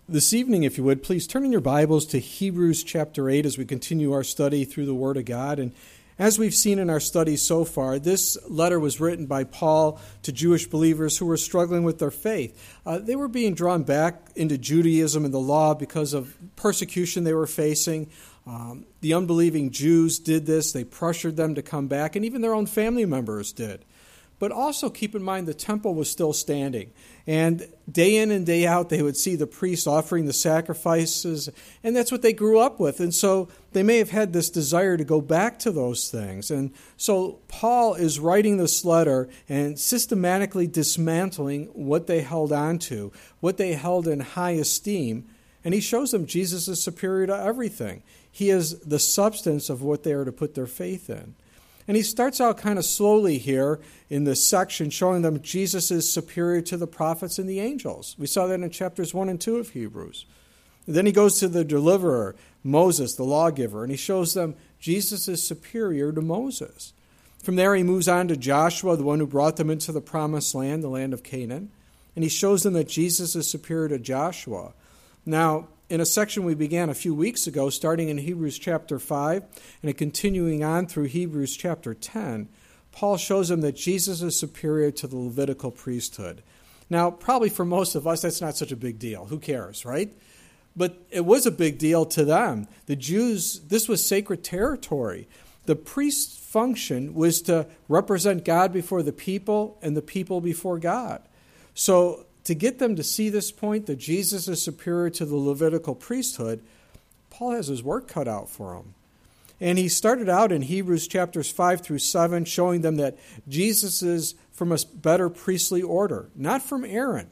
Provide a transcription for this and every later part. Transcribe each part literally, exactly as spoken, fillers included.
This evening, if you would, please turn in your Bibles to Hebrews chapter eight as we continue our study through the Word of God. And as we've seen in our studies so far, this letter was written by Paul to Jewish believers who were struggling with their faith. Uh, they were being drawn back into Judaism and the law because of persecution they were facing. Um, the unbelieving Jews did this. They pressured them to come back, and even their own family members did. But also keep in mind the temple was still standing. And day in and day out, they would see the priests offering the sacrifices, and that's what they grew up with. And so they may have had this desire to go back to those things. And so Paul is writing this letter and systematically dismantling what they held on to, what they held in high esteem. And he shows them Jesus is superior to everything. He is the substance of what they are to put their faith in. And he starts out kind of slowly here in this section, showing them Jesus is superior to the prophets and the angels. We saw that in chapters one and two of Hebrews. And then he goes to the deliverer, Moses, the lawgiver, and he shows them Jesus is superior to Moses. From there he moves on to Joshua, the one who brought them into the promised land, the land of Canaan. And he shows them that Jesus is superior to Joshua. Now, in a section we began a few weeks ago, starting in Hebrews chapter five and continuing on through Hebrews chapter ten, Paul shows them that Jesus is superior to the Levitical priesthood. Now, probably for most of us, that's not such a big deal. Who cares, right? But it was a big deal to them. The Jews, this was sacred territory. The priest's function was to represent God before the people and the people before God. So, to get them to see this point, that Jesus is superior to the Levitical priesthood, Paul has his work cut out for him. And he started out in Hebrews chapters five through seven, showing them that Jesus is from a better priestly order, not from Aaron,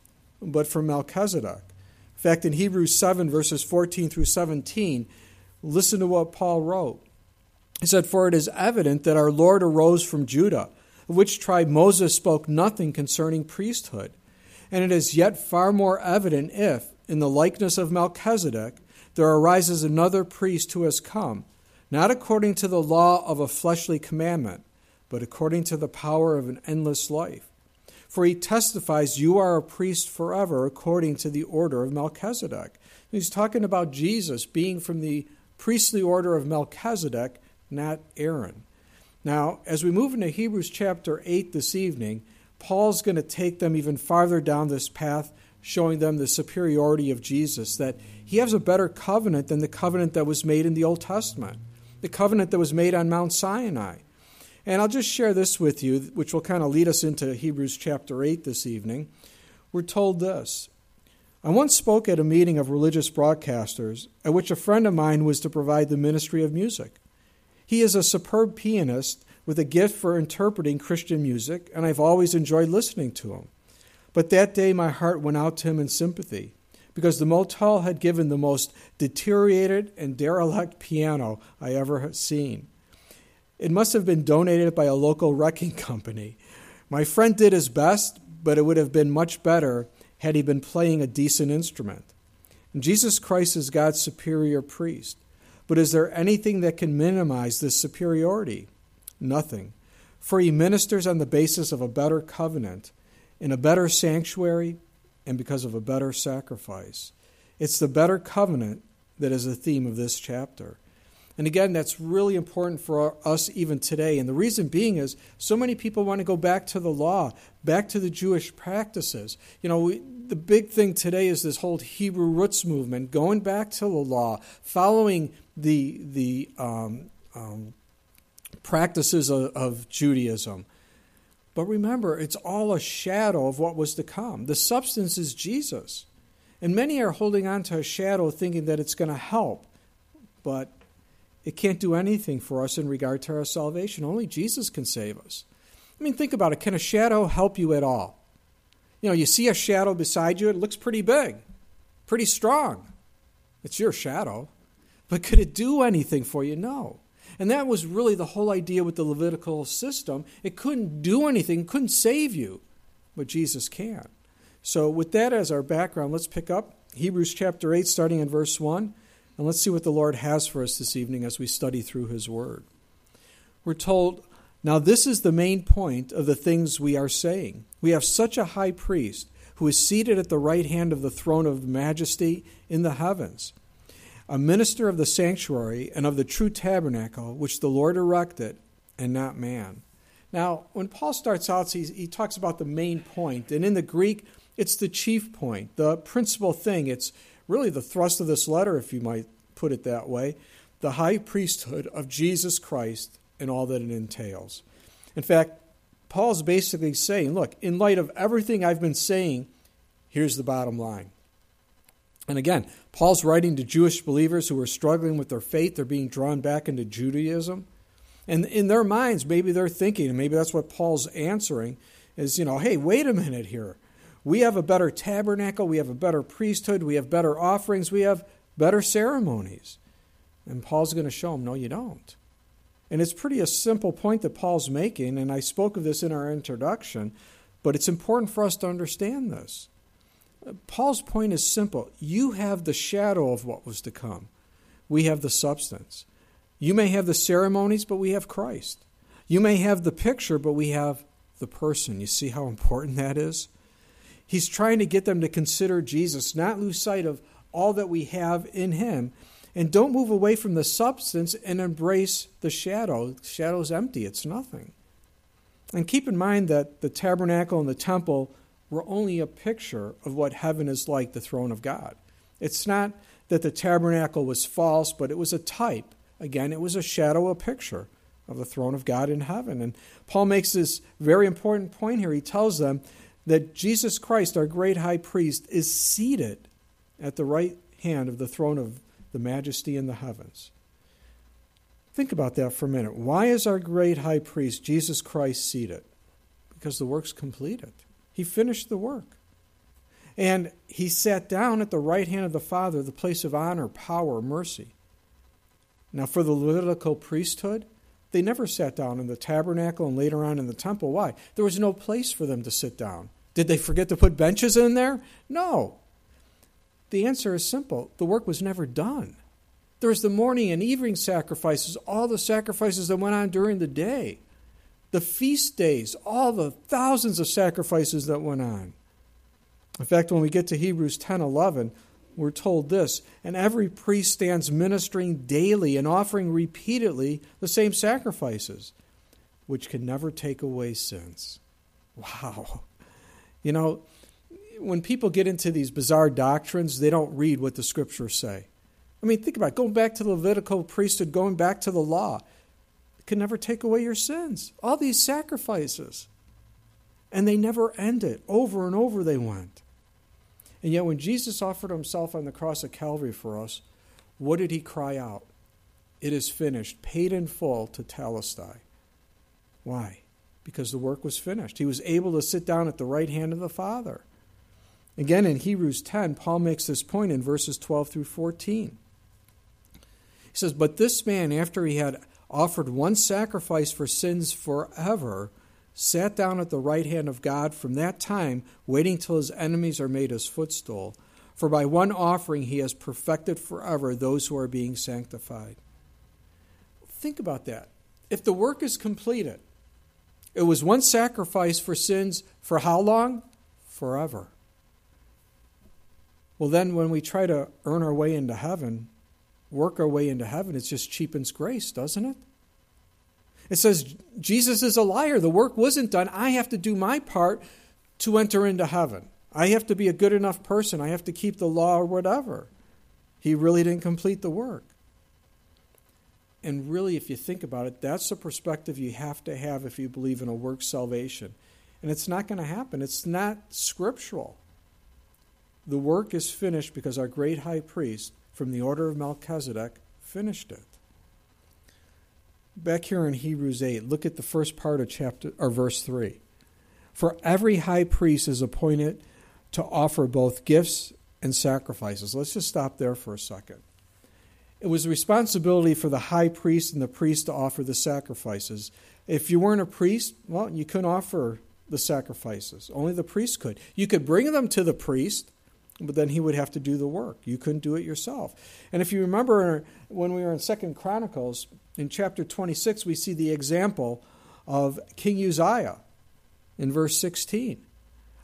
but from Melchizedek. In fact, in Hebrews seven, verses fourteen through seventeen, listen to what Paul wrote. He said, "For it is evident that our Lord arose from Judah, of which tribe Moses spoke nothing concerning priesthood. And it is yet far more evident if, in the likeness of Melchizedek, there arises another priest who has come, not according to the law of a fleshly commandment, but according to the power of an endless life. For he testifies, you are a priest forever according to the order of Melchizedek." He's talking about Jesus being from the priestly order of Melchizedek, not Aaron. Now, as we move into Hebrews chapter eight this evening, Paul's going to take them even farther down this path, showing them the superiority of Jesus, that he has a better covenant than the covenant that was made in the Old Testament, the covenant that was made on Mount Sinai. And I'll just share this with you, which will kind of lead us into Hebrews chapter eight this evening. We're told this: "I once spoke at a meeting of religious broadcasters at which a friend of mine was to provide the ministry of music. He is a superb pianist with a gift for interpreting Christian music, and I've always enjoyed listening to him. But that day my heart went out to him in sympathy, because the motel had given the most deteriorated and derelict piano I ever had seen. It must have been donated by a local wrecking company. My friend did his best, but it would have been much better had he been playing a decent instrument. And Jesus Christ is God's superior priest. But is there anything that can minimize this superiority? Nothing. For he ministers on the basis of a better covenant, in a better sanctuary, and because of a better sacrifice. It's the better covenant that is the theme of this chapter. And again, that's really important for us even today. And the reason being is so many people want to go back to the law, back to the Jewish practices. You know, we, the big thing today is this whole Hebrew roots movement, going back to the law, following the the um, um, practices of, of Judaism. But remember, it's all a shadow of what was to come. The substance is Jesus. And many are holding on to a shadow thinking that it's going to help. But it can't do anything for us in regard to our salvation. Only Jesus can save us. I mean, think about it. Can a shadow help you at all? You know, you see a shadow beside you, it looks pretty big, pretty strong. It's your shadow. But could it do anything for you? No. And that was really the whole idea with the Levitical system. It couldn't do anything, couldn't save you, but Jesus can. So with that as our background, let's pick up Hebrews chapter eight, starting in verse one, and let's see what the Lord has for us this evening as we study through his word. We're told, "Now this is the main point of the things we are saying. We have such a high priest who is seated at the right hand of the throne of majesty in the heavens, a minister of the sanctuary and of the true tabernacle, which the Lord erected, and not man. Now, when Paul starts out, he, he talks about the main point, and in the Greek, it's the chief point, the principal thing. It's really the thrust of this letter, if you might put it that way, the high priesthood of Jesus Christ and all that it entails. In fact, Paul's basically saying, look, in light of everything I've been saying, here's the bottom line. And again, Paul's writing to Jewish believers who are struggling with their faith. They're being drawn back into Judaism. And in their minds, maybe they're thinking, and maybe that's what Paul's answering, is, you know, hey, wait a minute here. We have a better tabernacle. We have a better priesthood. We have better offerings. We have better ceremonies. And Paul's going to show them, no, you don't. And it's pretty a simple point that Paul's making, and I spoke of this in our introduction, but it's important for us to understand this. Paul's point is simple. You have the shadow of what was to come. We have the substance. You may have the ceremonies, but we have Christ. You may have the picture, but we have the person. You see how important that is? He's trying to get them to consider Jesus, not lose sight of all that we have in him, and don't move away from the substance and embrace the shadow. The shadow's empty. It's nothing. And keep in mind that the tabernacle and the temple were only a picture of what heaven is like, the throne of God. It's not that the tabernacle was false, but it was a type. Again, it was a shadow, a picture of the throne of God in heaven. And Paul makes this very important point here. He tells them that Jesus Christ, our great high priest, is seated at the right hand of the throne of the majesty in the heavens. Think about that for a minute. Why is our great high priest, Jesus Christ, seated? Because the work's completed. He finished the work. And he sat down at the right hand of the Father, the place of honor, power, mercy. Now, for the Levitical priesthood, they never sat down in the tabernacle and later on in the temple. Why? There was no place for them to sit down. Did they forget to put benches in there? No. The answer is simple. The work was never done. There was the morning and evening sacrifices, all the sacrifices that went on during the day. The feast days, all the thousands of sacrifices that went on. In fact, when we get to Hebrews ten eleven, we're told this, and every priest stands ministering daily and offering repeatedly the same sacrifices, which can never take away sins. Wow. You know, when people get into these bizarre doctrines, they don't read what the scriptures say. I mean, think about it. Going back to the Levitical priesthood, going back to the law, it can never take away your sins. All these sacrifices. And they never ended. Over and over they went. And yet when Jesus offered himself on the cross of Calvary for us, what did he cry out? It is finished, paid in full to Telestai. Why? Because the work was finished. He was able to sit down at the right hand of the Father. Again, in Hebrews ten, Paul makes this point in verses twelve through fourteen. He says, but this man, after he had offered one sacrifice for sins forever, sat down at the right hand of God from that time, waiting till his enemies are made his footstool. For by one offering he has perfected forever those who are being sanctified. Think about that. If the work is completed, it was one sacrifice for sins for how long? Forever. Well, then when we try to earn our way into heaven, work our way into heaven, it just cheapens grace, doesn't it? It says, Jesus is a liar. The work wasn't done. I have to do my part to enter into heaven. I have to be a good enough person. I have to keep the law or whatever. He really didn't complete the work. And really, if you think about it, that's the perspective you have to have if you believe in a work salvation. And it's not going to happen. It's not scriptural. The work is finished because our great high priest from the order of Melchizedek finished it. Back here in Hebrews eight, look at the first part of chapter or verse three. For every high priest is appointed to offer both gifts and sacrifices. Let's just stop there for a second. It was the responsibility for the high priest and the priest to offer the sacrifices. If you weren't a priest, well, you couldn't offer the sacrifices. Only the priest could. You could bring them to the priest, but then he would have to do the work. You couldn't do it yourself. And if you remember when we were in Second Chronicles, in chapter twenty-six, we see the example of King Uzziah in verse sixteen.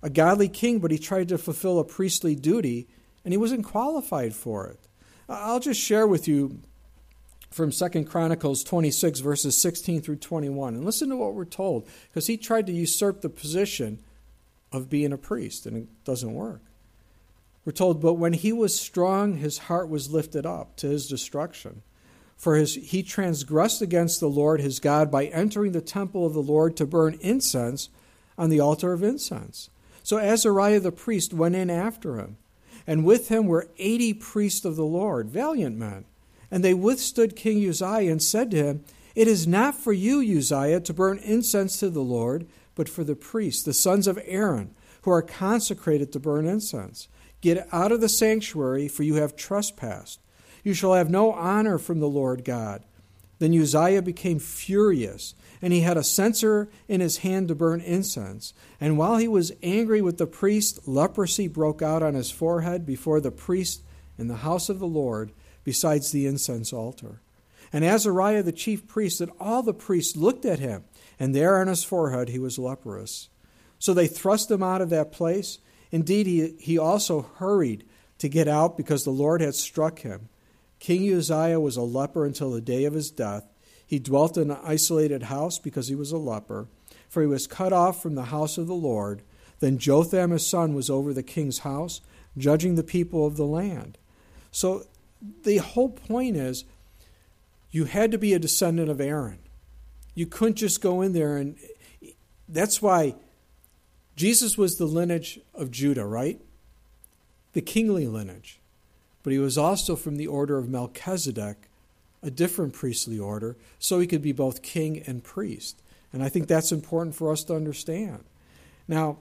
a godly king, but he tried to fulfill a priestly duty, and he wasn't qualified for it. I'll just share with you from Second Chronicles twenty-six, verses sixteen through twenty-one. And listen to what we're told, because he tried to usurp the position of being a priest, and it doesn't work. We're told, but when he was strong, his heart was lifted up to his destruction. For his, he transgressed against the Lord his God by entering the temple of the Lord to burn incense on the altar of incense. So Azariah the priest went in after him, and with him were eighty priests of the Lord, valiant men. And they withstood King Uzziah and said to him, "It is not for you, Uzziah, to burn incense to the Lord, but for the priests, the sons of Aaron, who are consecrated to burn incense. Get out of the sanctuary, for you have trespassed. You shall have no honor from the Lord God." Then Uzziah became furious, and he had a censer in his hand to burn incense. And while he was angry with the priest, leprosy broke out on his forehead before the priest in the house of the Lord, besides the incense altar. And Azariah the chief priest and all the priests looked at him, and there on his forehead he was leprous. So they thrust him out of that place. Indeed, he, he also hurried to get out because the Lord had struck him. King Uzziah was a leper until the day of his death. He dwelt in an isolated house because he was a leper, for he was cut off from the house of the Lord. Then Jotham his son was over the king's house, judging the people of the land. So the whole point is, you had to be a descendant of Aaron. You couldn't just go in there, and that's why Jesus was the lineage of Judah, right? The kingly lineage. But he was also from the order of Melchizedek, a different priestly order, so he could be both king and priest. And I think that's important for us to understand. Now,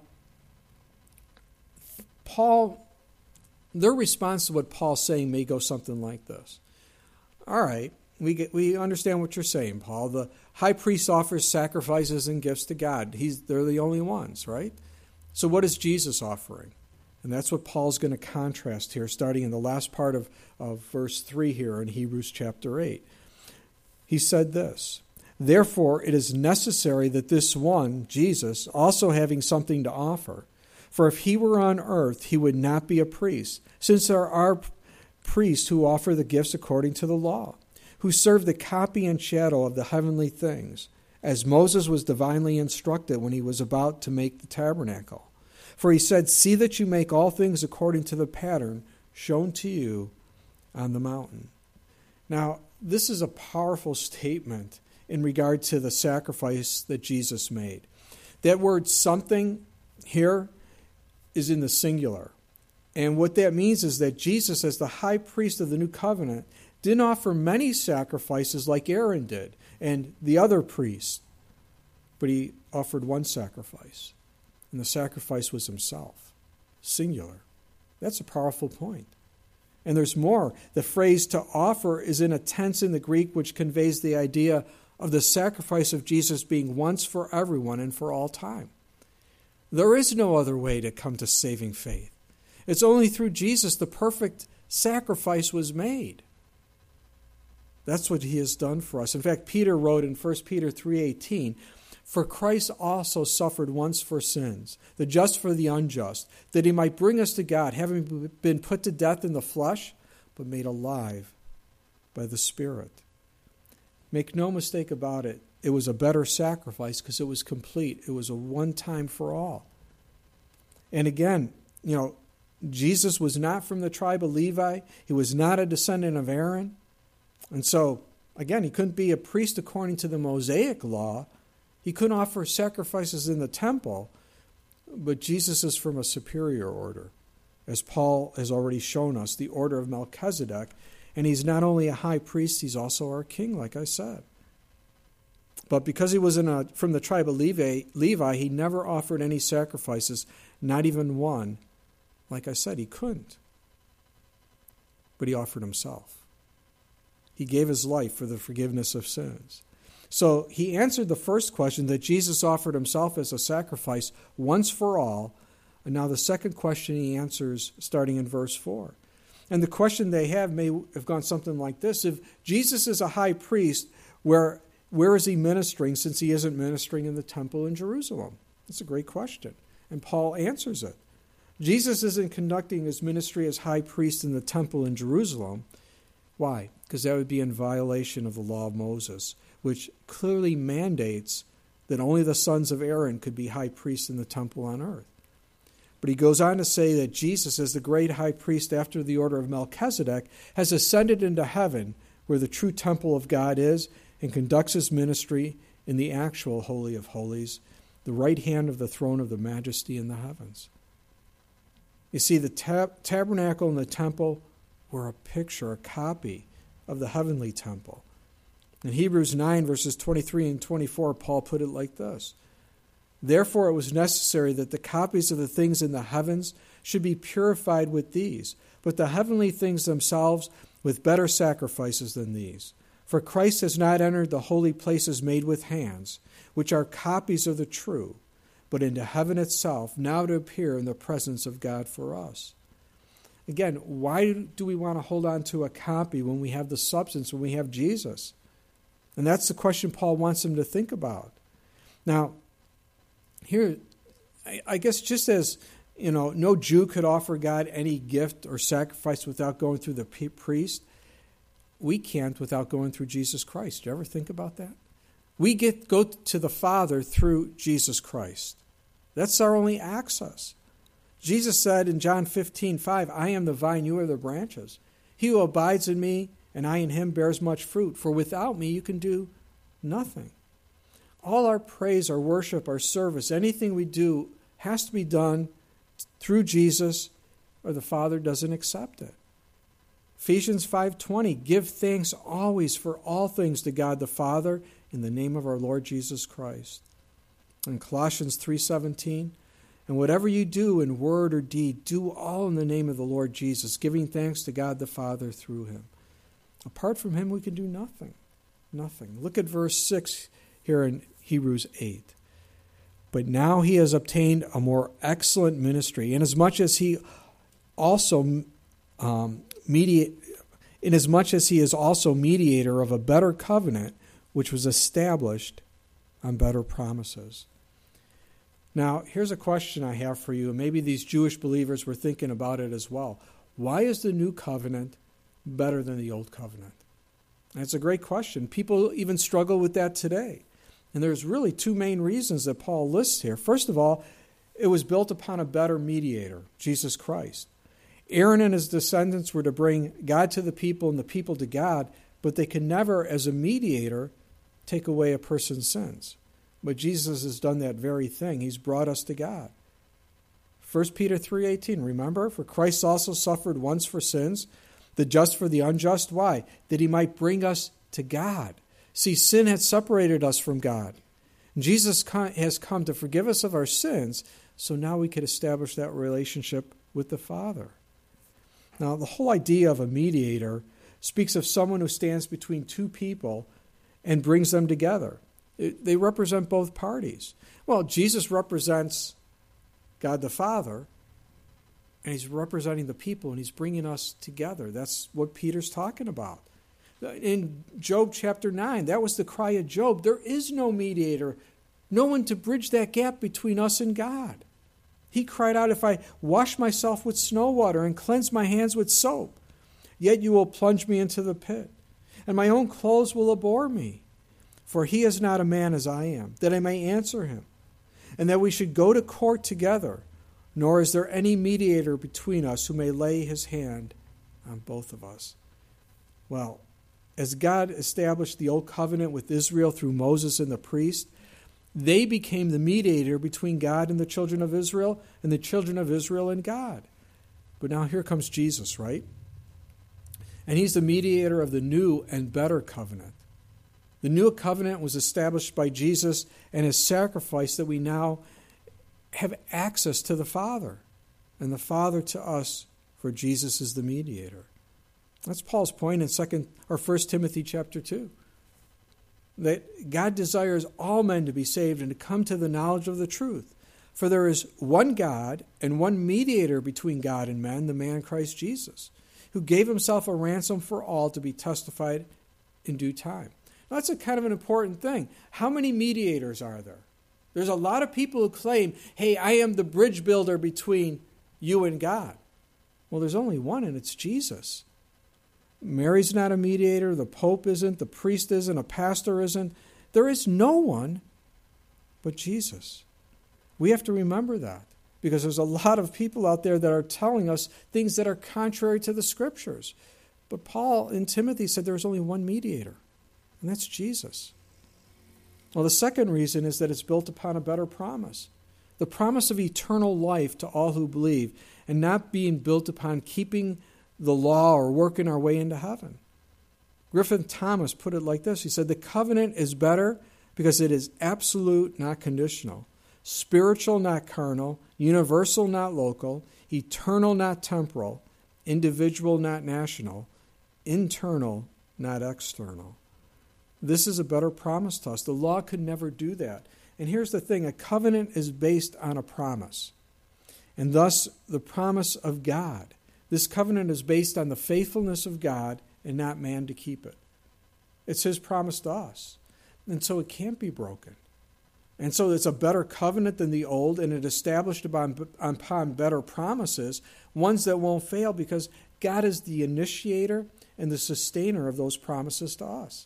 Paul, their response to what Paul's saying may go something like this. All right, we get, we understand what you're saying, Paul. The high priest offers sacrifices and gifts to God. He's, they're the only ones, right? So what is Jesus offering? And that's what Paul's going to contrast here, starting in the last part of, of verse three here in Hebrews chapter eight. He said this, "Therefore it is necessary that this one, Jesus, also having something to offer, for if he were on earth, he would not be a priest, since there are priests who offer the gifts according to the law, who serve the copy and shadow of the heavenly things, as Moses was divinely instructed when he was about to make the tabernacle. For he said, 'See that you make all things according to the pattern shown to you on the mountain.'" Now, this is a powerful statement in regard to the sacrifice that Jesus made. That word "something" here is in the singular. And what that means is that Jesus, as the high priest of the new covenant, didn't offer many sacrifices like Aaron did and the other priests, but he offered one sacrifice. And the sacrifice was himself. Singular. That's a powerful point. And there's more. The phrase "to offer" is in a tense in the Greek which conveys the idea of the sacrifice of Jesus being once for everyone and for all time. There is no other way to come to saving faith. It's only through Jesus the perfect sacrifice was made. That's what he has done for us. In fact, Peter wrote in First Peter three eighteen, "For Christ also suffered once for sins, the just for the unjust, that he might bring us to God, having been put to death in the flesh, but made alive by the Spirit." Make no mistake about it, it was a better sacrifice because it was complete. It was a one time for all. And again, you know, Jesus was not from the tribe of Levi. He was not a descendant of Aaron. And so, again, he couldn't be a priest according to the Mosaic law. He couldn't offer sacrifices in the temple. But Jesus is from a superior order, as Paul has already shown us, the order of Melchizedek. And he's not only a high priest, he's also our king, like I said. But because he was in a, from the tribe of Levi, Levi, he never offered any sacrifices, not even one. Like I said, he couldn't. But he offered himself. He gave his life for the forgiveness of sins. So he answered the first question that Jesus offered himself as a sacrifice once for all. And now the second question he answers starting in verse four. And the question they have may have gone something like this. If Jesus is a high priest, where, where is he ministering since he isn't ministering in the temple in Jerusalem? That's a great question. And Paul answers it. Jesus isn't conducting his ministry as high priest in the temple in Jerusalem. Why? Because that would be in violation of the law of Moses, which clearly mandates that only the sons of Aaron could be high priests in the temple on earth. But he goes on to say that Jesus, as the great high priest after the order of Melchizedek, has ascended into heaven, where the true temple of God is, and conducts his ministry in the actual Holy of Holies, the right hand of the throne of the majesty in the heavens. You see, the tab- tabernacle and the temple were a picture, a copy of the heavenly temple. In Hebrews nine, verses twenty-three and twenty-four, Paul put it like this: Therefore it was necessary that the copies of the things in the heavens should be purified with these, but the heavenly things themselves with better sacrifices than these. For Christ has not entered the holy places made with hands, which are copies of the true, but into heaven itself, now to appear in the presence of God for us. Again, why do we want to hold on to a copy when we have the substance, when we have Jesus? And that's the question Paul wants them to think about. Now, here, I guess just as, you know, no Jew could offer God any gift or sacrifice without going through the priest, we can't without going through Jesus Christ. Do you ever think about that? We get go to the Father through Jesus Christ. That's our only access. Jesus said in John fifteen five, I am the vine, you are the branches. He who abides in me and I in him bears much fruit, for without me you can do nothing. All our praise, our worship, our service, anything we do has to be done through Jesus, or the Father doesn't accept it. Ephesians five twenty, give thanks always for all things to God the Father in the name of our Lord Jesus Christ. And Colossians three seventeen, and whatever you do in word or deed, do all in the name of the Lord Jesus, giving thanks to God the Father through him. Apart from him, we can do nothing. Nothing. Look at verse six here in Hebrews eight. But now he has obtained a more excellent ministry, inasmuch as he also um, mediate, inasmuch as he is also mediator of a better covenant, which was established on better promises. Now, here's a question I have for you, and maybe these Jewish believers were thinking about it as well. Why is the new covenant better than the old covenant? That's a great question. People even struggle with that today. And there's really two main reasons that Paul lists here. First of all, it was built upon a better mediator, Jesus Christ. Aaron and his descendants were to bring God to the people and the people to God, but they could never, as a mediator, take away a person's sins. But Jesus has done that very thing. He's brought us to God. First Peter three eighteen, remember? For Christ also suffered once for sins, the just for the unjust. Why? That he might bring us to God. See, sin had separated us from God. Jesus has come to forgive us of our sins, so now we can establish that relationship with the Father. Now, the whole idea of a mediator speaks of someone who stands between two people and brings them together. They represent both parties. Well, Jesus represents God the Father, and he's representing the people, and he's bringing us together. That's what Peter's talking about. In Job chapter nine, that was the cry of Job. There is no mediator, no one to bridge that gap between us and God. He cried out, if I wash myself with snow water and cleanse my hands with soap, yet you will plunge me into the pit, and my own clothes will abhor me. For he is not a man as I am, that I may answer him, and that we should go to court together, nor is there any mediator between us who may lay his hand on both of us. Well, as God established the old covenant with Israel through Moses and the priest, they became the mediator between God and the children of Israel, and the children of Israel and God. But now here comes Jesus, right? And he's the mediator of the new and better covenant. The new covenant was established by Jesus and his sacrifice, that we now have access to the Father, and the Father to us, for Jesus is the mediator. That's Paul's point in second or First Timothy chapter two. That God desires all men to be saved and to come to the knowledge of the truth. For there is one God and one mediator between God and men, the man Christ Jesus, who gave himself a ransom for all, to be testified in due time. Now, that's a kind of an important thing. How many mediators are there? There's a lot of people who claim, hey, I am the bridge builder between you and God. Well, there's only one, and it's Jesus. Mary's not a mediator. The Pope isn't. The priest isn't. A pastor isn't. There is no one but Jesus. We have to remember that, because there's a lot of people out there that are telling us things that are contrary to the Scriptures. But Paul in Timothy said there's only one mediator, and that's Jesus. Well, the second reason is that it's built upon a better promise. The promise of eternal life to all who believe, and not being built upon keeping the law or working our way into heaven. Griffith Thomas put it like this. He said, the covenant is better because it is absolute, not conditional, spiritual, not carnal, universal, not local, eternal, not temporal, individual, not national, internal, not external. This is a better promise to us. The law could never do that. And here's the thing, a covenant is based on a promise, and thus the promise of God. This covenant is based on the faithfulness of God and not man to keep it. It's his promise to us, and so it can't be broken. And so it's a better covenant than the old, and it established upon, upon better promises, ones that won't fail, because God is the initiator and the sustainer of those promises to us.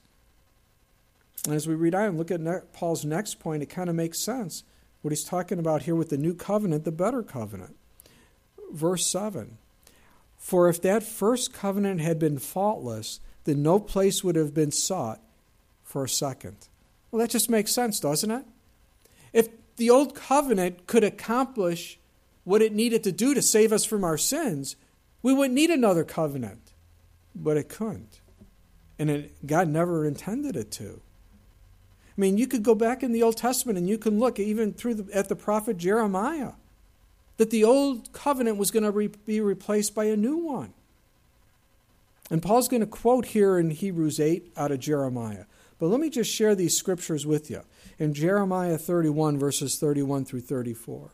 And as we read on and look at ne- Paul's next point, it kind of makes sense. What he's talking about here with the new covenant, the better covenant. Verse seven. For if that first covenant had been faultless, then no place would have been sought for a second. Well, that just makes sense, doesn't it? If the old covenant could accomplish what it needed to do to save us from our sins, we wouldn't need another covenant. But it couldn't. And it, God never intended it to. I mean, you could go back in the Old Testament and you can look even through the, at the prophet Jeremiah, that the old covenant was going to re, be replaced by a new one. And Paul's going to quote here in Hebrews eight out of Jeremiah. But let me just share these scriptures with you. In Jeremiah thirty-one, verses thirty-one through thirty-four.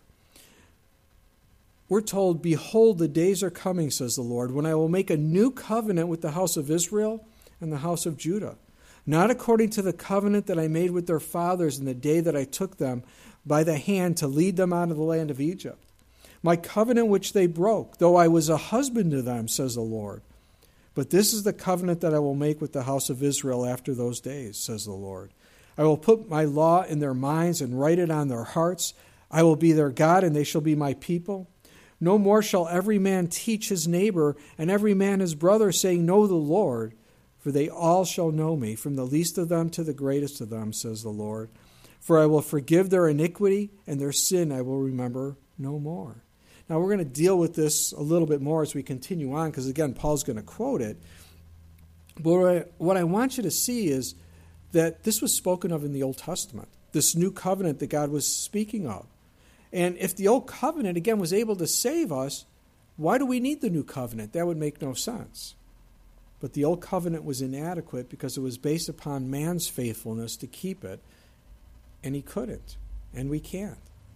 We're told, behold, the days are coming, says the Lord, when I will make a new covenant with the house of Israel and the house of Judah, not according to the covenant that I made with their fathers in the day that I took them by the hand to lead them out of the land of Egypt. My covenant which they broke, though I was a husband to them, says the Lord. But this is the covenant that I will make with the house of Israel after those days, says the Lord. I will put my law in their minds and write it on their hearts. I will be their God, and they shall be my people. No more shall every man teach his neighbor and every man his brother, saying, Know the Lord, for they all shall know me, from the least of them to the greatest of them, says the Lord. For I will forgive their iniquity, and their sin I will remember no more. Now, we're going to deal with this a little bit more as we continue on, because, again, Paul's going to quote it. But what I, what I want you to see is that this was spoken of in the Old Testament, this new covenant that God was speaking of. And if the Old Covenant, again, was able to save us, why do we need the new covenant? That would make no sense. But the Old Covenant was inadequate because it was based upon man's faithfulness to keep it, and he couldn't, and we can't.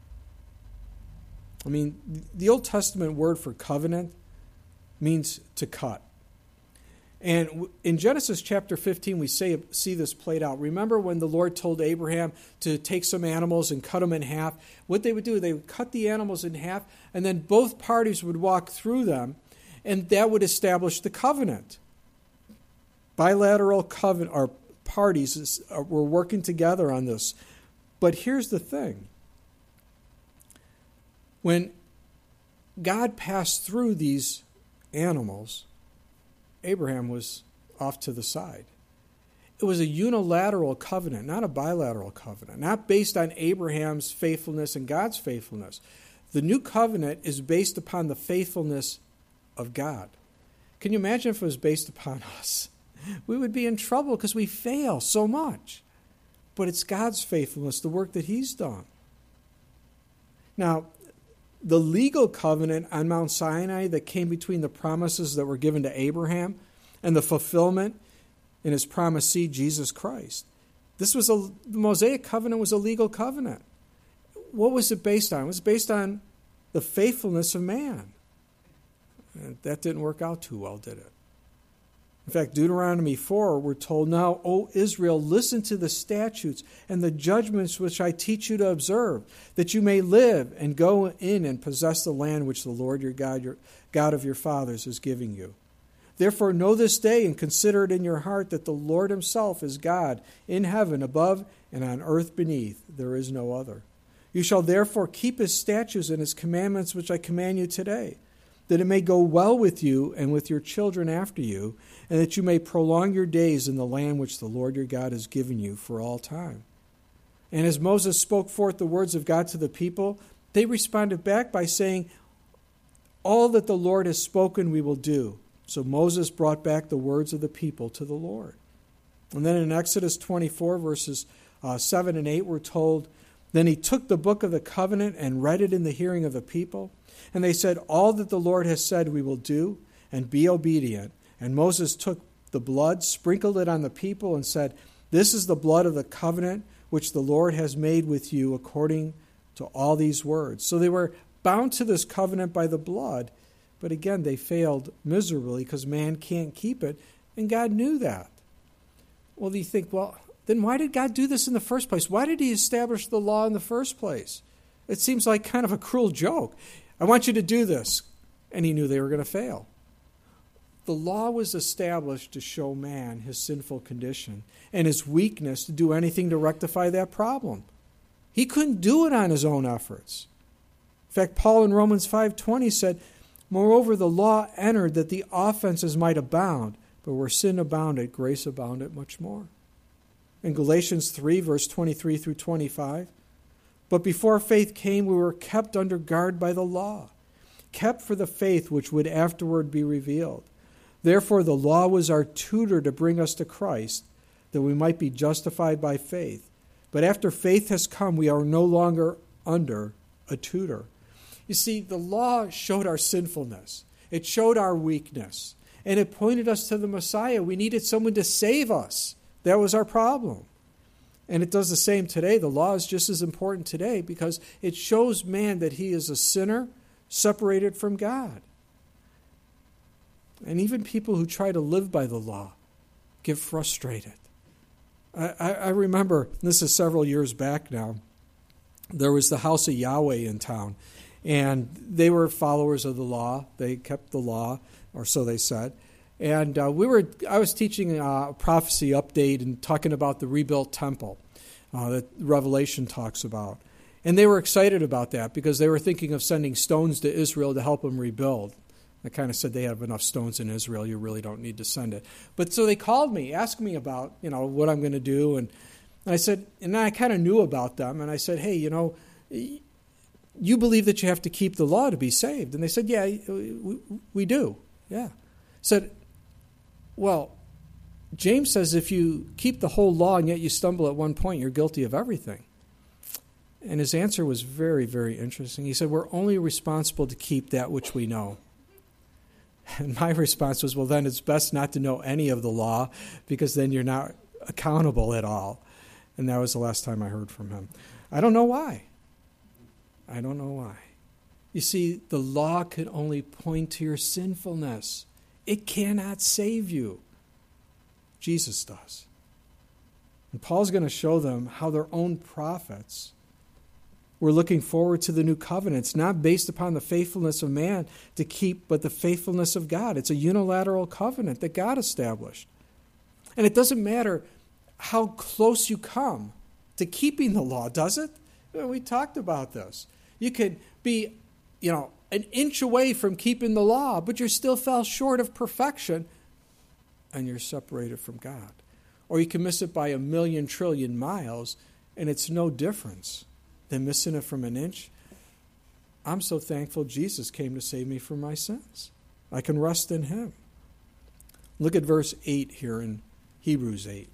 I mean, the Old Testament word for covenant means to cut. And in Genesis chapter fifteen, we say, see this played out. Remember when the Lord told Abraham to take some animals and cut them in half? What they would do, they would cut the animals in half, and then both parties would walk through them, and that would establish the covenant. Bilateral covenant, or parties were working together on this. But here's the thing. When God passed through these animals, Abraham was off to the side. It was a unilateral covenant, not a bilateral covenant, not based on Abraham's faithfulness and God's faithfulness. The new covenant is based upon the faithfulness of God. Can you imagine if it was based upon us? We would be in trouble because we fail so much. But it's God's faithfulness, the work that He's done. Now, the legal covenant on Mount Sinai that came between the promises that were given to Abraham and the fulfillment in his promised seed, Jesus Christ. This was a, the Mosaic covenant was a legal covenant. What was it based on? It was based on the faithfulness of man. And that didn't work out too well, did it? In fact, Deuteronomy four, we're told, "Now, O Israel, listen to the statutes and the judgments which I teach you to observe, that you may live and go in and possess the land which the Lord your God, your God of your fathers, is giving you. Therefore know this day and consider it in your heart that the Lord himself is God in heaven above and on earth beneath. There is no other. You shall therefore keep his statutes and his commandments which I command you today, that it may go well with you and with your children after you, and that you may prolong your days in the land which the Lord your God has given you for all time." And as Moses spoke forth the words of God to the people, they responded back by saying, "All that the Lord has spoken we will do." So Moses brought back the words of the people to the Lord. And then in Exodus twenty-four, verses uh, seven and eight, we're told, "Then he took the book of the covenant and read it in the hearing of the people. And they said, 'All that the Lord has said we will do, and be obedient.' And Moses took the blood, sprinkled it on the people, and said, 'This is the blood of the covenant which the Lord has made with you according to all these words.'" So they were bound to this covenant by the blood. But again, they failed miserably because man can't keep it, and God knew that. Well, you think, well, then why did God do this in the first place? Why did he establish the law in the first place? It seems like kind of a cruel joke. I want you to do this. And he knew they were going to fail. The law was established to show man his sinful condition and his weakness to do anything to rectify that problem. He couldn't do it on his own efforts. In fact, Paul in Romans five twenty said, "Moreover, the law entered that the offenses might abound, but where sin abounded, grace abounded much more." In Galatians three, verse twenty-three through twenty-five, "But before faith came, we were kept under guard by the law, kept for the faith which would afterward be revealed. Therefore the law was our tutor to bring us to Christ, that we might be justified by faith. But after faith has come, we are no longer under a tutor." You see, the law showed our sinfulness. It showed our weakness. And it pointed us to the Messiah. We needed someone to save us. That was our problem. And it does the same today. The law is just as important today because it shows man that he is a sinner separated from God. And even people who try to live by the law get frustrated. I, I, I remember, this is several years back now, there was the House of Yahweh in town. And they were followers of the law. They kept the law, or so they said. And uh, we were. I was teaching a prophecy update and talking about the rebuilt temple uh, that Revelation talks about. And they were excited about that because they were thinking of sending stones to Israel to help them rebuild. I kind of said they have enough stones in Israel. You really don't need to send it. But so they called me, asked me about, you know, what I'm going to do. And I said, and I kind of knew about them. And I said, hey, you know, you believe that you have to keep the law to be saved. And they said, yeah, we, we do. Yeah. I said, well, James says if you keep the whole law and yet you stumble at one point, you're guilty of everything. And his answer was very, very interesting. He said, we're only responsible to keep that which we know. And my response was, well, then it's best not to know any of the law because then you're not accountable at all. And that was the last time I heard from him. I don't know why. I don't know why. You see, the law can only point to your sinfulness. It cannot save you. Jesus does. And Paul's going to show them how their own prophets were looking forward to the new covenant. It's not based upon the faithfulness of man to keep, but the faithfulness of God. It's a unilateral covenant that God established. And it doesn't matter how close you come to keeping the law, does it? We talked about this. You could be, you know, an inch away from keeping the law, but you still fell short of perfection, and you're separated from God. Or you can miss it by a million trillion miles, and it's no difference than missing it from an inch. I'm so thankful Jesus came to save me from my sins. I can rest in him. Look at verse eight here in Hebrews eight.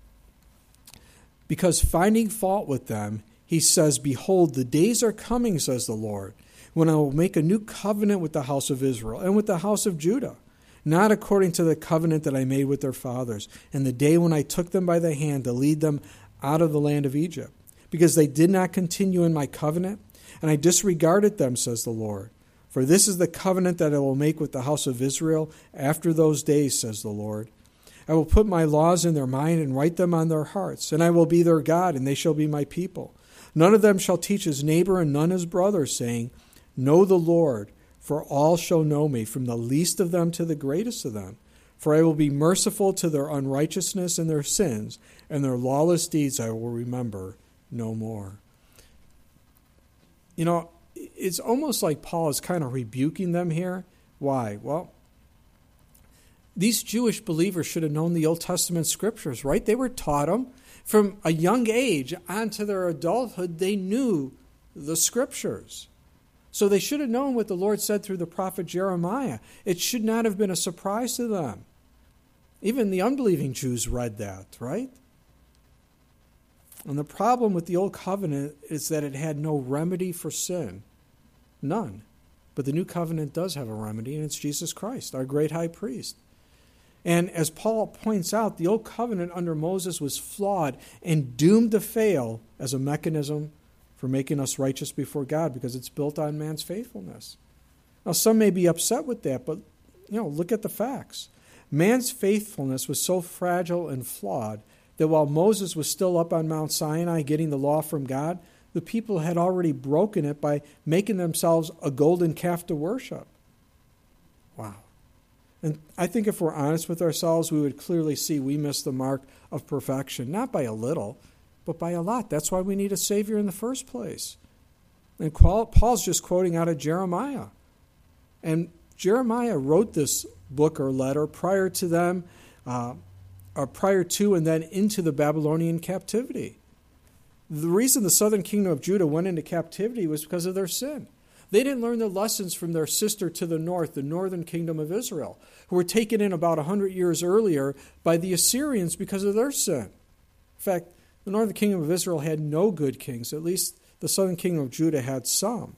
Because finding fault with them, he says, behold, the days are coming, says the Lord, when I will make a new covenant with the house of Israel and with the house of Judah, not according to the covenant that I made with their fathers, in the day when I took them by the hand to lead them out of the land of Egypt, because they did not continue in my covenant, and I disregarded them, says the Lord. For this is the covenant that I will make with the house of Israel after those days, says the Lord. I will put my laws in their mind and write them on their hearts, and I will be their God, and they shall be my people. None of them shall teach his neighbor and none his brother, saying, Know the Lord, for all shall know me, from the least of them to the greatest of them. For I will be merciful to their unrighteousness and their sins, and their lawless deeds I will remember no more. You know, it's almost like Paul is kind of rebuking them here. Why? Well, these Jewish believers should have known the Old Testament scriptures, right? They were taught them. From a young age on to their adulthood, they knew the scriptures. So they should have known what the Lord said through the prophet Jeremiah. It should not have been a surprise to them. Even the unbelieving Jews read that, right? And the problem with the Old Covenant is that it had no remedy for sin. None. But the New Covenant does have a remedy, and it's Jesus Christ, our great high priest. And as Paul points out, the Old Covenant under Moses was flawed and doomed to fail as a mechanism for making us righteous before God because it's built on man's faithfulness. Now, some may be upset with that, but, you know, look at the facts. Man's faithfulness was so fragile and flawed that while Moses was still up on Mount Sinai getting the law from God, the people had already broken it by making themselves a golden calf to worship. Wow. And I think if we're honest with ourselves, we would clearly see we missed the mark of perfection, not by a little, but by a lot. That's why we need a Savior in the first place. And Paul's just quoting out of Jeremiah. And Jeremiah wrote this book or letter prior to them, uh, or prior to and then into the Babylonian captivity. The reason the southern kingdom of Judah went into captivity was because of their sin. They didn't learn the lessons from their sister to the north, the northern kingdom of Israel, who were taken in about one hundred years earlier by the Assyrians because of their sin. In fact, the northern kingdom of Israel had no good kings. At least the southern kingdom of Judah had some.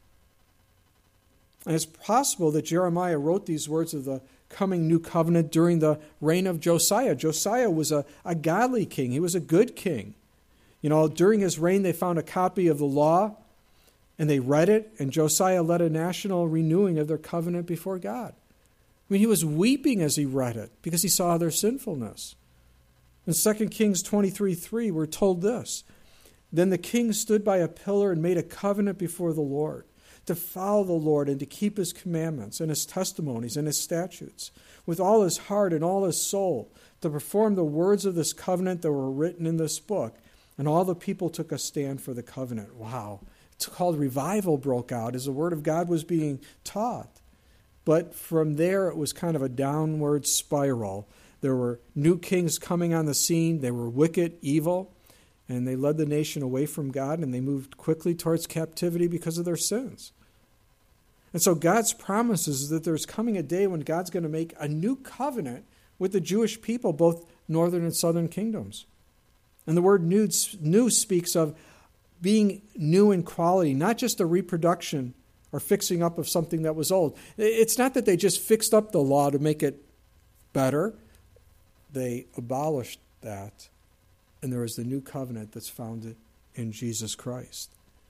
And it's possible that Jeremiah wrote these words of the coming new covenant during the reign of Josiah. Josiah was a, a godly king. He was a good king. You know, during his reign, they found a copy of the law, and they read it, and Josiah led a national renewing of their covenant before God. I mean, he was weeping as he read it because he saw their sinfulness. In Second Kings twenty-three three, we're told this, Then the king stood by a pillar and made a covenant before the Lord, to follow the Lord and to keep his commandments and his testimonies and his statutes, with all his heart and all his soul, to perform the words of this covenant that were written in this book. And all the people took a stand for the covenant. Wow. It's called revival broke out as the word of God was being taught. But from there, it was kind of a downward spiral. There were new kings coming on the scene. They were wicked, evil, and they led the nation away from God, and they moved quickly towards captivity because of their sins. And so God's promise is that there's coming a day when God's going to make a new covenant with the Jewish people, both northern and southern kingdoms. And the word new, new speaks of being new in quality, not just a reproduction or fixing up of something that was old. It's not that they just fixed up the law to make it better. They abolished that, and there is the new covenant that's founded in Jesus Christ.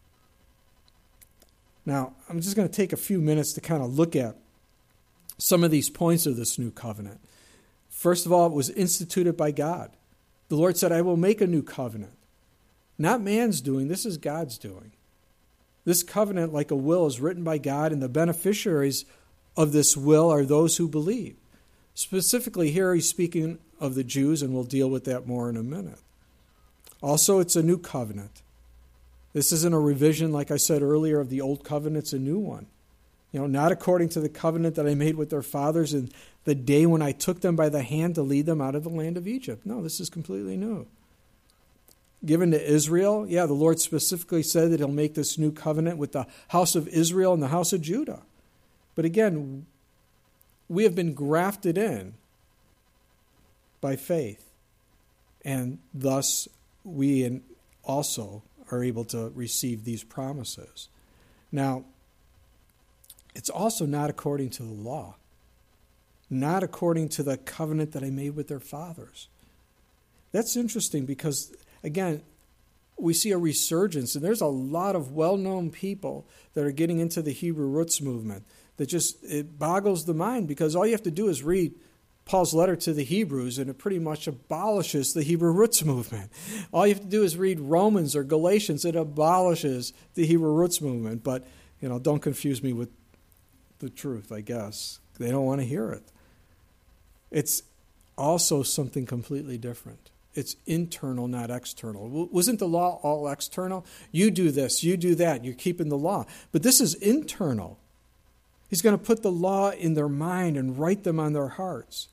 Now, I'm just going to take a few minutes to kind of look at some of these points of this new covenant. First of all, it was instituted by God. The Lord said, I will make a new covenant. Not man's doing, this is God's doing. This covenant, like a will, is written by God, and the beneficiaries of this will are those who believe. Specifically, here he's speaking of the Jews, and we'll deal with that more in a minute. Also, it's a new covenant. This isn't a revision, like I said earlier, of the old covenant. It's a new one. You know, not according to the covenant that I made with their fathers in the day when I took them by the hand to lead them out of the land of Egypt. No, this is completely new. Given to Israel, yeah, the Lord specifically said that he'll make this new covenant with the house of Israel and the house of Judah. But again, we have been grafted in by faith, and thus we also are able to receive these promises. Now, it's also not according to the law, not according to the covenant that I made with their fathers. That's interesting because, again, we see a resurgence, and there's a lot of well-known people that are getting into the Hebrew roots movement that just, it boggles the mind because all you have to do is read Paul's letter to the Hebrews, and it pretty much abolishes the Hebrew roots movement. All you have to do is read Romans or Galatians. It abolishes the Hebrew roots movement. But, you know, don't confuse me with the truth, I guess. They don't want to hear it. It's also something completely different. It's internal, not external. Wasn't the law all external? You do this, you do that, you're keeping the law. But this is internal. He's going to put the law in their mind and write them on their hearts.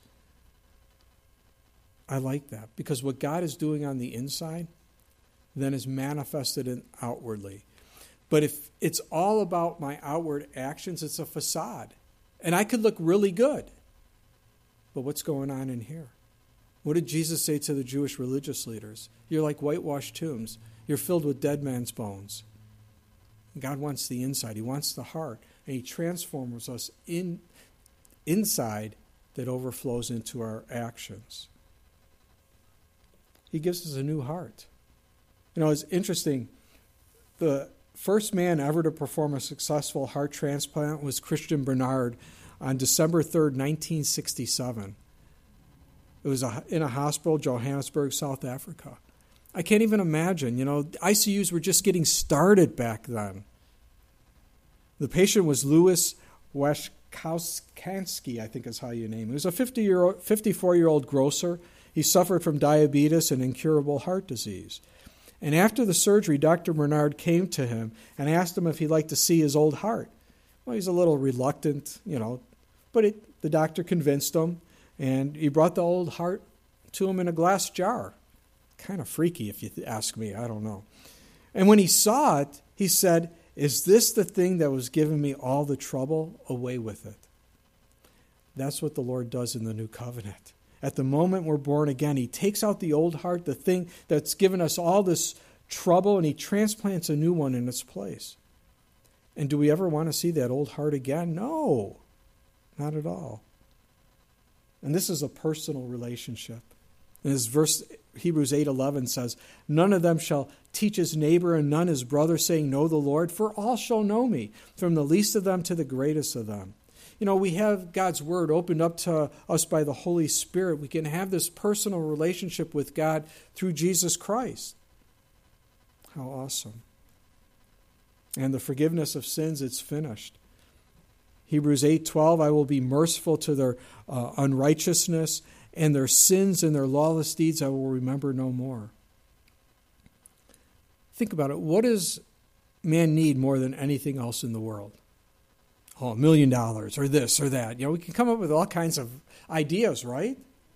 I like that, because what God is doing on the inside then is manifested in outwardly. But if it's all about my outward actions, it's a facade. And I could look really good. But what's going on in here? What did Jesus say to the Jewish religious leaders? You're like whitewashed tombs. You're filled with dead man's bones. God wants the inside. He wants the heart. And he transforms us in inside that overflows into our actions. He gives us a new heart. You know, it's interesting. The first man ever to perform a successful heart transplant was Christian Barnard on December third, nineteen sixty-seven. It was a, in a hospital, Johannesburg, South Africa. I can't even imagine. You know, I C Us were just getting started back then. The patient was Louis Washkansky, I think is how you name him. He was a fifty-year-old, fifty-four-year-old grocer. He suffered from diabetes and incurable heart disease. And after the surgery, Doctor Barnard came to him and asked him if he'd like to see his old heart. Well, he's a little reluctant, you know, but it, the doctor convinced him, and he brought the old heart to him in a glass jar. Kind of freaky, if you ask me. I don't know. And when he saw it, he said, "Is this the thing that was giving me all the trouble? Away with it." That's what the Lord does in the new covenant. At the moment we're born again, he takes out the old heart, the thing that's given us all this trouble, and he transplants a new one in its place. And do we ever want to see that old heart again? No, not at all. And this is a personal relationship. And as verse Hebrews eight eleven says, "None of them shall teach his neighbor and none his brother, saying, 'Know the Lord,' for all shall know me, from the least of them to the greatest of them." You know, we have God's word opened up to us by the Holy Spirit. We can have this personal relationship with God through Jesus Christ. How awesome. And the forgiveness of sins, it's finished. Hebrews eight twelve, "I will be merciful to their uh, unrighteousness, and their sins and their lawless deeds I will remember no more." Think about it. What does man need more than anything else in the world? Oh, a million dollars or this or that. You know, we can come up with all kinds of ideas, right?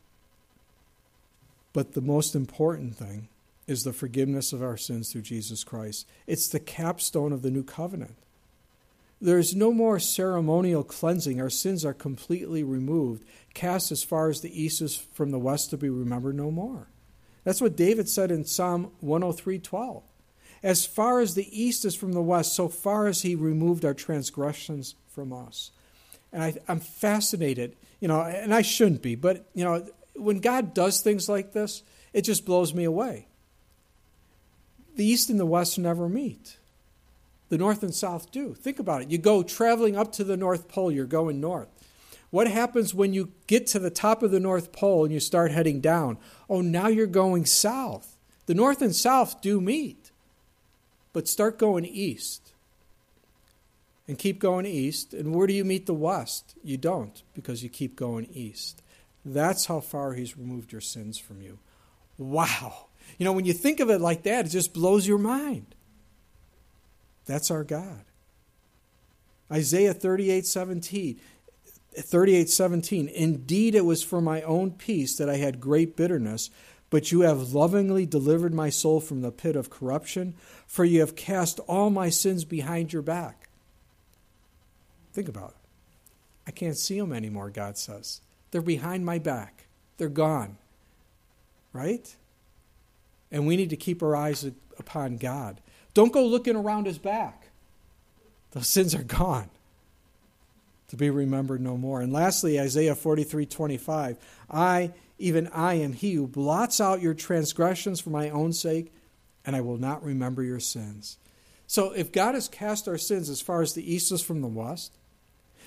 But the most important thing is the forgiveness of our sins through Jesus Christ. It's the capstone of the new covenant. There is no more ceremonial cleansing. Our sins are completely removed, cast as far as the east is from the west, to be remembered no more. That's what David said in Psalm one oh three twelve. As far as the east is from the west, so far as he removed our transgressions from us. And I, I'm fascinated, you know, and I shouldn't be, but, you know, when God does things like this, it just blows me away. The east and the west never meet. The north and south do. Think about it. You go traveling up to the North Pole, you're going north. What happens when you get to the top of the North Pole and you start heading down? Oh, now you're going south. The north and south do meet, but start going east. And keep going east. And where do you meet the west? You don't, because you keep going east. That's how far he's removed your sins from you. Wow. You know, when you think of it like that, it just blows your mind. That's our God. Isaiah thirty-eight seventeen. thirty-eight seventeen. "Indeed, it was for my own peace that I had great bitterness, but you have lovingly delivered my soul from the pit of corruption, for you have cast all my sins behind your back." Think about it. I can't see them anymore, God says. They're behind my back. They're gone. Right? And we need to keep our eyes upon God. Don't go looking around his back. Those sins are gone, to be remembered no more. And lastly, Isaiah forty-three twenty-five. "I, even I, am he who blots out your transgressions for my own sake, and I will not remember your sins." So if God has cast our sins as far as the east is from the west,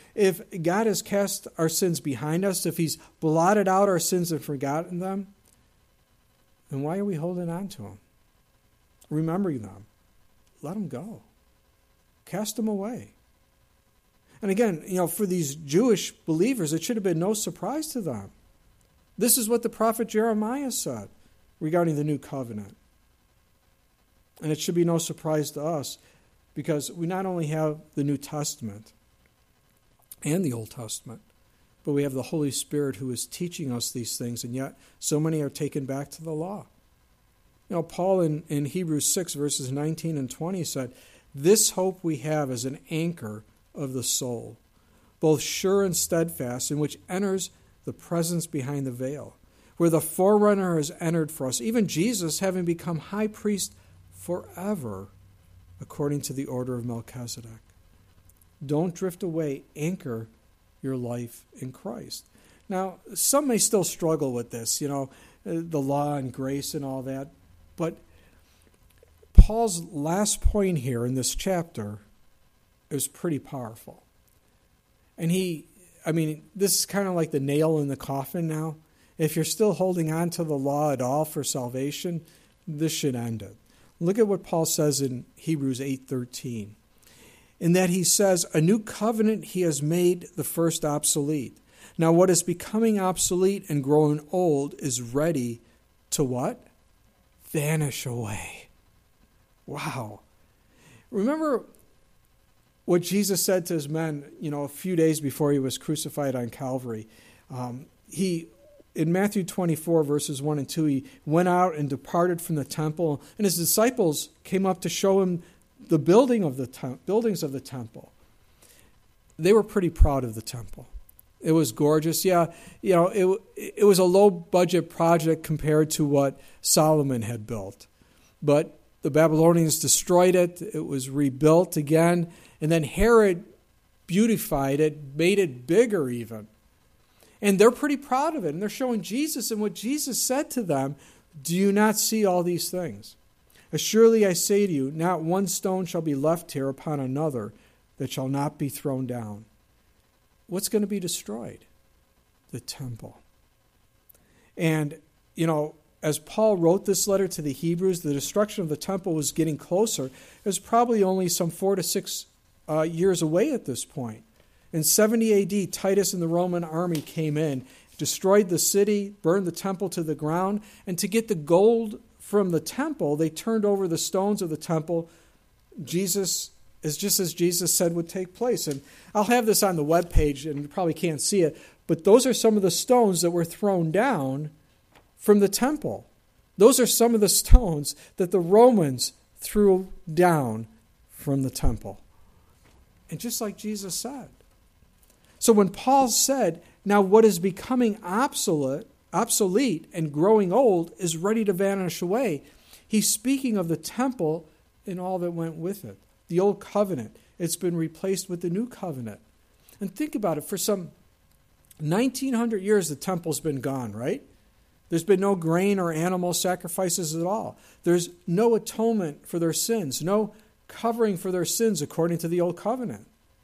If God has cast our sins behind us, if he's blotted out our sins and forgotten them, then why are we holding on to them? Remembering them. Let them go. Cast them away. And again, you know, for these Jewish believers, it should have been no surprise to them. This is what the prophet Jeremiah said regarding the new covenant. And it should be no surprise to us because we not only have the New Testament and the Old Testament, but we have the Holy Spirit who is teaching us these things, and yet so many are taken back to the law. You know, Paul in, in Hebrews six, verses nineteen and twenty said, "This hope we have as an anchor of the soul, both sure and steadfast, in which enters the presence behind the veil, where the forerunner has entered for us, even Jesus having become high priest forever, according to the order of Melchizedek." Don't drift away. Anchor your life in Christ. Now, some may still struggle with this, you know, the law and grace and all that. But Paul's last point here in this chapter is pretty powerful. And he, I mean, this is kind of like the nail in the coffin now. If you're still holding on to the law at all for salvation, this should end it. Look at what Paul says in Hebrews eight thirteen. In that he says, "A new covenant he has made the first obsolete. Now what is becoming obsolete and growing old is ready to" what? Vanish away. Wow. Remember what Jesus said to his men, you know, a few days before he was crucified on Calvary. Um, he, in Matthew twenty-four, verses one and two, he went out and departed from the temple, and his disciples came up to show him the building of the tem- buildings of the temple. They were pretty proud of the temple. It was gorgeous. Yeah, you know, it it was a low budget project compared to what Solomon had built. But the Babylonians destroyed it. It was rebuilt again. And then Herod beautified it, made it bigger even. And they're pretty proud of it. And they're showing Jesus. And what Jesus said to them, "Do you not see all these things? Surely I say to you, not one stone shall be left here upon another that shall not be thrown down." What's going to be destroyed? The temple. And, you know, as Paul wrote this letter to the Hebrews, the destruction of the temple was getting closer. It was probably only some four to six uh, years away at this point. In seventy A D, Titus and the Roman army came in, destroyed the city, burned the temple to the ground, and to get the gold from the temple, they turned over the stones of the temple. Jesus is just as Jesus said would take place. And I'll have this on the webpage, and you probably can't see it, but those are some of the stones that were thrown down from the temple. Those are some of the stones that the Romans threw down from the temple. And just like Jesus said. So when Paul said, now what is becoming obsolete, obsolete and growing old is ready to vanish away, he's speaking of the temple and all that went with it. The old covenant, it's been replaced with the new covenant. And think about it, for some nineteen hundred years the temple's been gone, right? There's been no grain or animal sacrifices at all. There's no atonement for their sins, no covering for their sins according to the old covenant.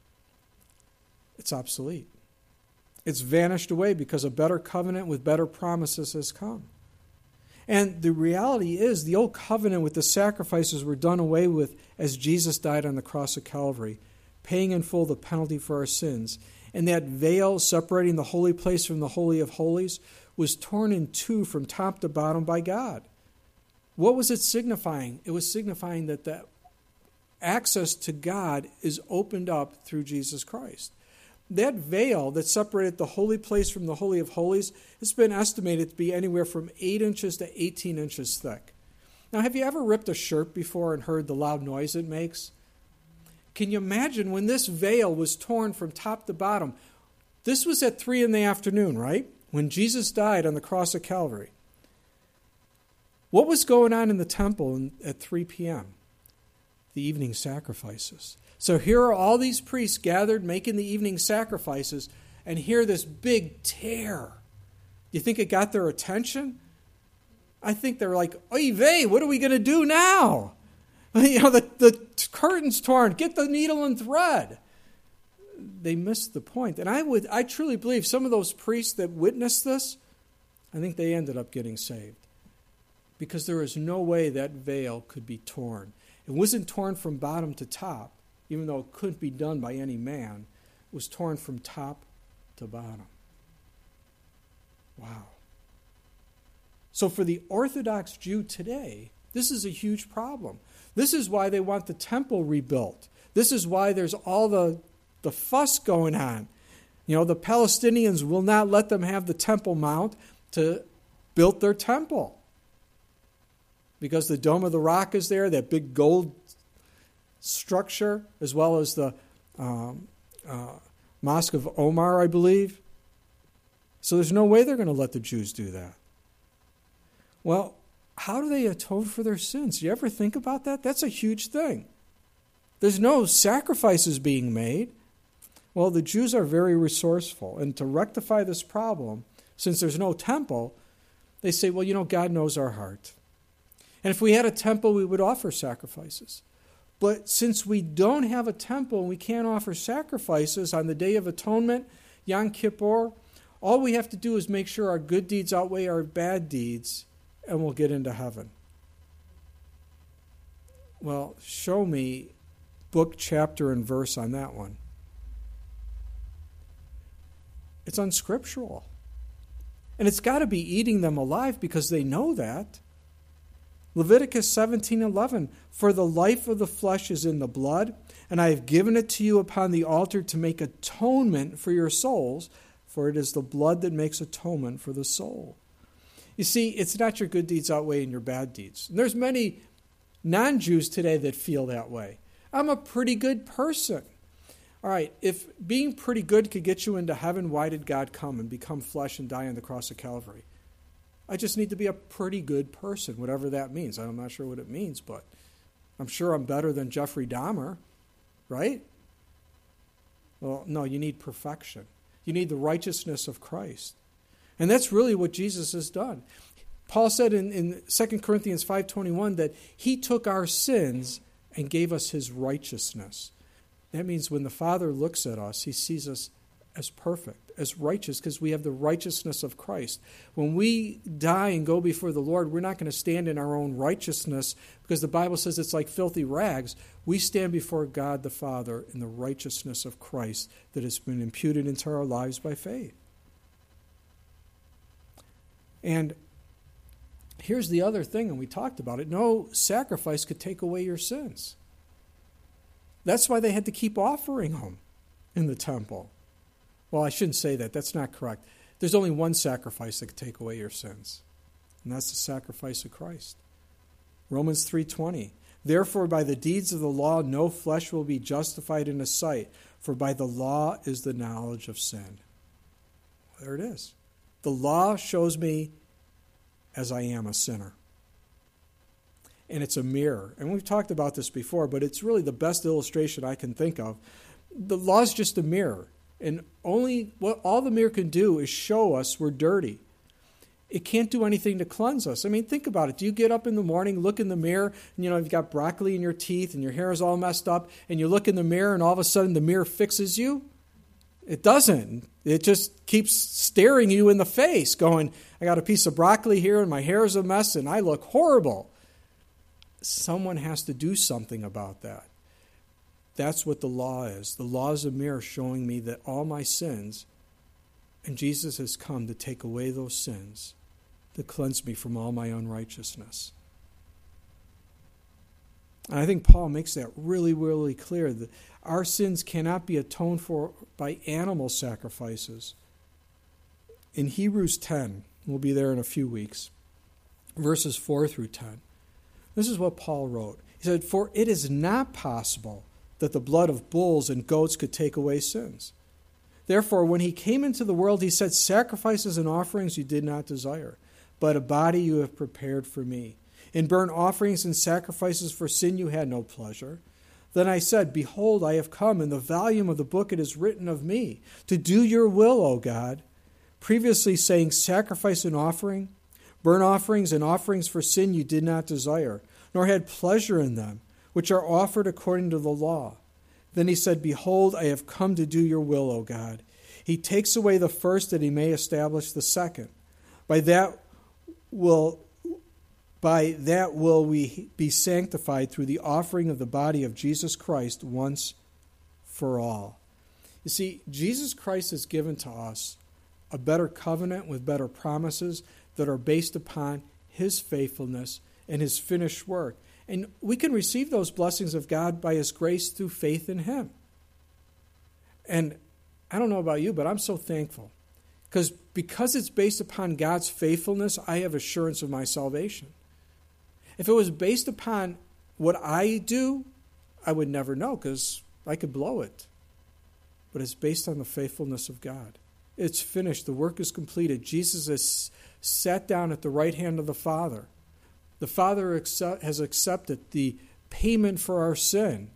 It's obsolete. It's vanished away because a better covenant with better promises has come. And the reality is the old covenant with the sacrifices were done away with as Jesus died on the cross of Calvary, paying in full the penalty for our sins. And that veil separating the holy place from the Holy of Holies was torn in two from top to bottom by God. What was it signifying? It was signifying that the access to God is opened up through Jesus Christ. That veil that separated the holy place from the Holy of Holies has been estimated to be anywhere from eight inches to eighteen inches thick. Now, have you ever ripped a shirt before and heard the loud noise it makes? Can you imagine when this veil was torn from top to bottom? This was at three in the afternoon, right? When Jesus died on the cross of Calvary. What was going on in the temple at three p.m.? The evening sacrifices. So here are all these priests gathered making the evening sacrifices, and hear this big tear. You think it got their attention? I think they're like, oy vey, what are we going to do now? You know, the, the curtain's torn. Get the needle and thread. they missed the point. And I would, I truly believe some of those priests that witnessed this, I think they ended up getting saved. Because there is no way that veil could be torn. It wasn't torn from bottom to top, even though it couldn't be done by any man. It was torn from top to bottom. Wow. So for the Orthodox Jew today, this is a huge problem. This is why they want the temple rebuilt. This is why there's all the, the fuss going on. You know, the Palestinians will not let them have the Temple Mount to build their temple. Because the Dome of the Rock is there, that big gold structure, as well as the um, uh, Mosque of Omar, I believe. So there's no way they're going to let the Jews do that. Well, how do they atone for their sins? Do you ever think about that? That's a huge thing. There's no sacrifices being made. Well, the Jews are very resourceful. And to rectify this problem, since there's no temple, they say, well, you know, God knows our heart. And if we had a temple, we would offer sacrifices. But since we don't have a temple and we can't offer sacrifices on the Day of Atonement, Yom Kippur, all we have to do is make sure our good deeds outweigh our bad deeds, and we'll get into heaven. Well, show me book, chapter, and verse on that one. It's unscriptural. And it's got to be eating them alive because they know that. Leviticus seventeen eleven, for the life of the flesh is in the blood, and I have given it to you upon the altar to make atonement for your souls, for it is the blood that makes atonement for the soul. You see, it's not your good deeds outweighing your bad deeds. And there's many non-Jews today that feel that way. I'm a pretty good person. All right, if being pretty good could get you into heaven, why did God come and become flesh and die on the cross of Calvary? I just need to be a pretty good person, whatever that means. I'm not sure what it means, but I'm sure I'm better than Jeffrey Dahmer, right? Well, no, you need perfection. You need the righteousness of Christ. And that's really what Jesus has done. Paul said in, in Second Corinthians five twenty-one that he took our sins and gave us his righteousness. That means when the Father looks at us, he sees us as perfect, as righteous, because we have the righteousness of Christ. When we die and go before the Lord, we're not going to stand in our own righteousness, because the Bible says it's like filthy rags. We stand before God the Father in the righteousness of Christ that has been imputed into our lives by faith. And here's the other thing, and we talked about it. No sacrifice could take away your sins. That's why they had to keep offering them in the temple. Well, I shouldn't say that. That's not correct. There's only one sacrifice that could take away your sins, and that's the sacrifice of Christ. Romans three twenty. Therefore, by the deeds of the law, no flesh will be justified in his sight, for by the law is the knowledge of sin. There it is. The law shows me as I am a sinner. And it's a mirror. And we've talked about this before, but it's really the best illustration I can think of. The law is just a mirror. And only what all the mirror can do is show us we're dirty. It can't do anything to cleanse us. I mean, think about it. Do you get up in the morning, look in the mirror, and you know, you've got broccoli in your teeth and your hair is all messed up, and you look in the mirror and all of a sudden the mirror fixes you? It doesn't. It just keeps staring you in the face, going, I got a piece of broccoli here and my hair is a mess and I look horrible. Someone has to do something about that. That's what the law is. The law is a mirror showing me that all my sins, and Jesus has come to take away those sins, to cleanse me from all my unrighteousness. And I think Paul makes that really, really clear, that our sins cannot be atoned for by animal sacrifices. In Hebrews ten, we'll be there in a few weeks, verses four through ten, this is what Paul wrote. He said, for it is not possible that the blood of bulls and goats could take away sins. Therefore, when he came into the world, he said, sacrifices and offerings you did not desire, but a body you have prepared for me. In burnt offerings and sacrifices for sin you had no pleasure. Then I said, behold, I have come. In the volume of the book it is written of me, to do your will, O God. Previously saying, sacrifice and offering, burnt offerings and offerings for sin you did not desire, nor had pleasure in them, which are offered according to the law. Then he said, Behold, I have come to do your will, O God. He takes away the first that he may establish the second. By that will by that will we be sanctified through the offering of the body of Jesus Christ once for all. You see, Jesus Christ has given to us a better covenant with better promises that are based upon his faithfulness and his finished work. And we can receive those blessings of God by his grace through faith in him. And I don't know about you, but I'm so thankful. Because because it's based upon God's faithfulness, I have assurance of my salvation. If it was based upon what I do, I would never know because I could blow it. But it's based on the faithfulness of God. It's finished. The work is completed. Jesus has sat down at the right hand of the Father. The Father accept, has accepted the payment for our sin.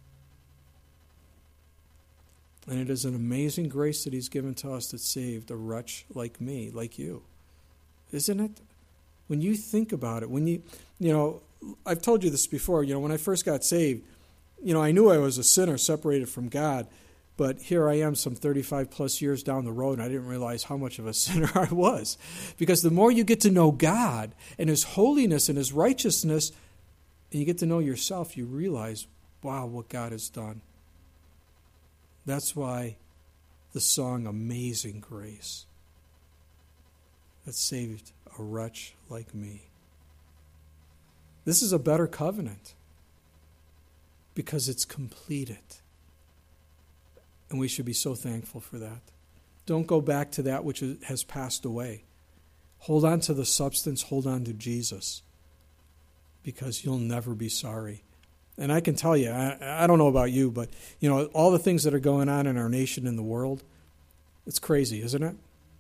And it is an amazing grace that he's given to us that saved a wretch like me, like you. Isn't it? When you think about it, when you, you know, I've told you this before, you know, when I first got saved, you know, I knew I was a sinner separated from God, but here I am some thirty-five plus years down the road, and I didn't realize how much of a sinner I was. Because the more you get to know God and his holiness and his righteousness, and you get to know yourself, you realize, wow, what God has done. That's why the song Amazing Grace that saved a wretch like me. This is a better covenant because it's completed. And we should be so thankful for that. Don't go back to that which has passed away. Hold on to the substance. Hold on to Jesus because you'll never be sorry. And I can tell you, I, I don't know about you, but you know, all the things that are going on in our nation and the world, it's crazy, isn't it?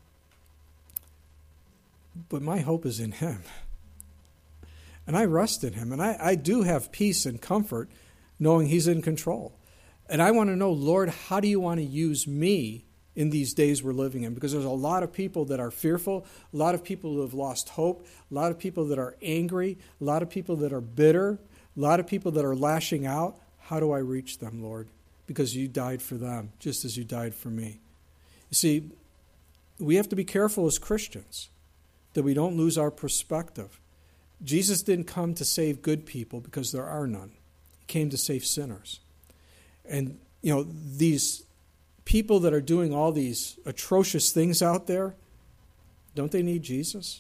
But my hope is in him. And I rest in him. And I, I do have peace and comfort knowing he's in control. And I want to know, Lord, how do you want to use me in these days we're living in? Because there's a lot of people that are fearful, a lot of people who have lost hope, a lot of people that are angry, a lot of people that are bitter, a lot of people that are lashing out. How do I reach them, Lord? Because you died for them, just as you died for me. You see, we have to be careful as Christians that we don't lose our perspective. Jesus didn't come to save good people because there are none. He came to save sinners. And, you know, these people that are doing all these atrocious things out there, don't they need Jesus?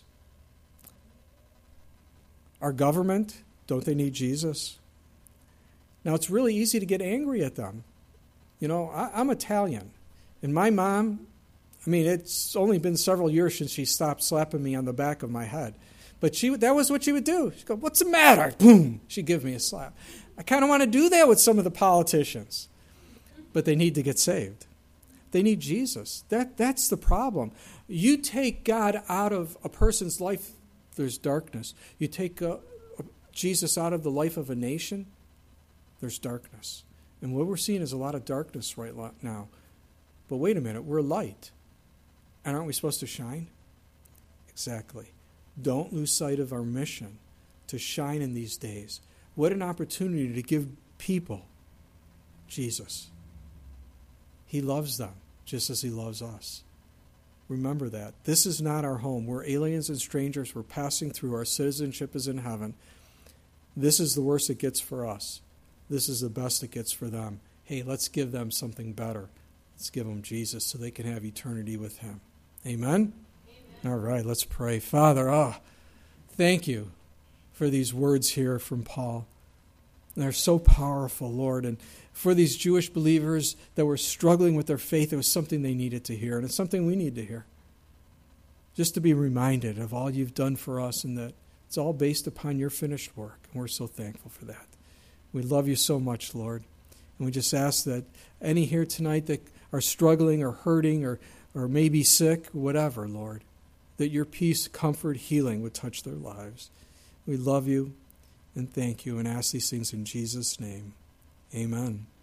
Our government, don't they need Jesus? Now, it's really easy to get angry at them. You know, I, I'm Italian. And my mom, I mean, it's only been several years since she stopped slapping me on the back of my head. But she that was what she would do. She'd go, what's the matter? Boom. She'd give me a slap. I kind of want to do that with some of the politicians. But they need to get saved. They need Jesus. That That's the problem. You take God out of a person's life, there's darkness. You take uh, Jesus out of the life of a nation, there's darkness. And what we're seeing is a lot of darkness right now. But wait a minute, we're light. And aren't we supposed to shine? Exactly. Don't lose sight of our mission to shine in these days. What an opportunity to give people Jesus. He loves them just as he loves us. Remember that. This is not our home. We're aliens and strangers. We're passing through. Our citizenship is in heaven. This is the worst it gets for us. This is the best it gets for them. Hey, let's give them something better. Let's give them Jesus so they can have eternity with him. Amen? Amen. All right, let's pray. Father, ah, thank you for these words here from Paul. They're so powerful, Lord. And for these Jewish believers that were struggling with their faith, it was something they needed to hear. And it's something we need to hear. Just to be reminded of all you've done for us and that it's all based upon your finished work. And we're so thankful for that. We love you so much, Lord. And we just ask that any here tonight that are struggling or hurting or, or maybe sick, whatever, Lord, that your peace, comfort, healing would touch their lives. We love you and thank you and ask these things in Jesus' name. Amen.